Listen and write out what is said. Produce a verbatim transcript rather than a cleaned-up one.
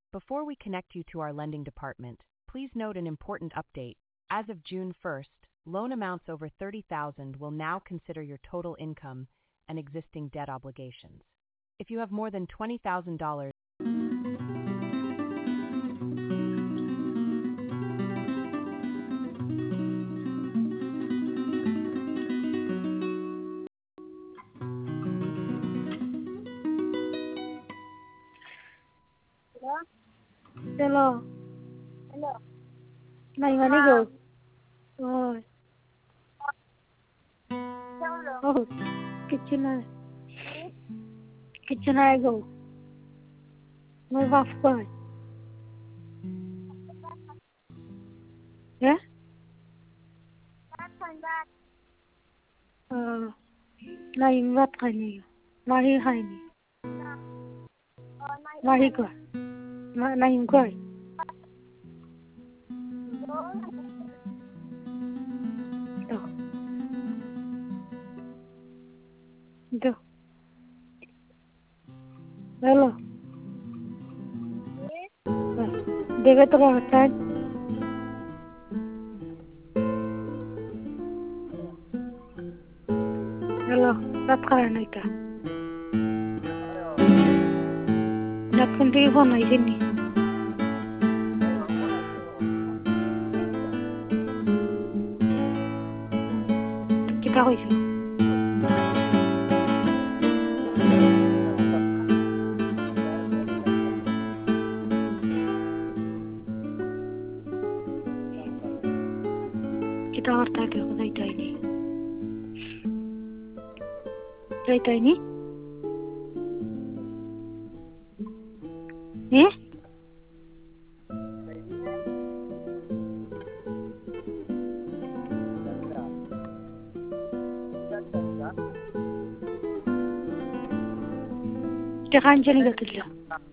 Before we connect you to our lending department, please note an important update. As of June first, loan amounts over thirty thousand dollars will now consider your total income and existing debt obligations. If you have more than twenty thousand dollars, Hello. Hello. Mày mà đi gửi. Rồi. Hello. Oh, kitchen này. Kitchen này gửi. Mày vào phải. Yeah? Ờ. Này vắt hay nè. Mahi hay nè. Mahi quoi. Ma này quoi. Đâu. Đâu. Hello. Deve trabalhar. Hello. That's kind of like that can be one I didn't. Kita hoy. Kita harta ke kudai tai ni. Tai tai ni? Eh? Jangan jadi gak kerja.